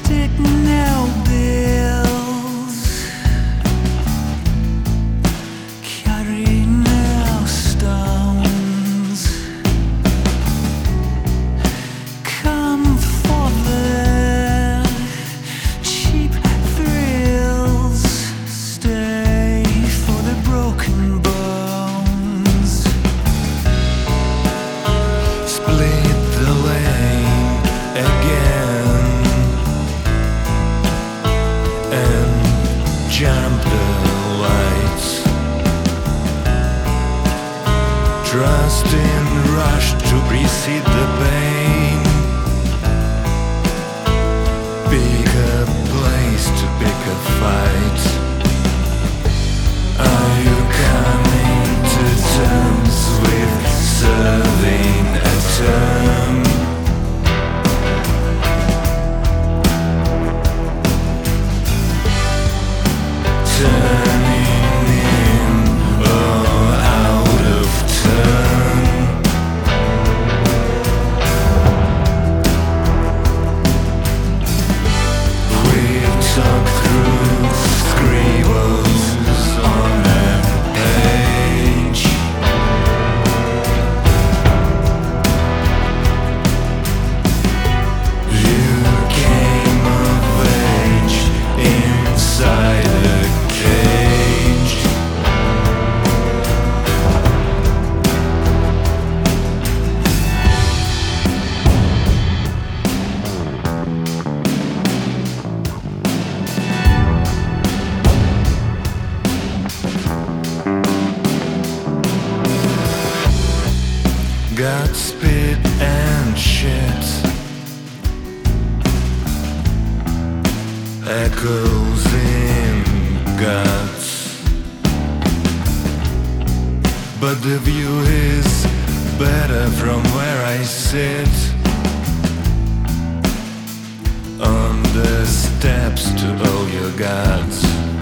plastic nail bills carry nail stones. Come for the cheap thrills, stay for the broken bones. Split the lane again and jump the lights. Trust in rush to precede the pain. Pick a place to pick a fight. Are you coming to terms with serving a term? Turning in or out of turn. We've talked through scribbles on a page. You came of age inside a cage. Got spit and shit, echoes in guts, but the view is better from where I sit on the steps to all your gods.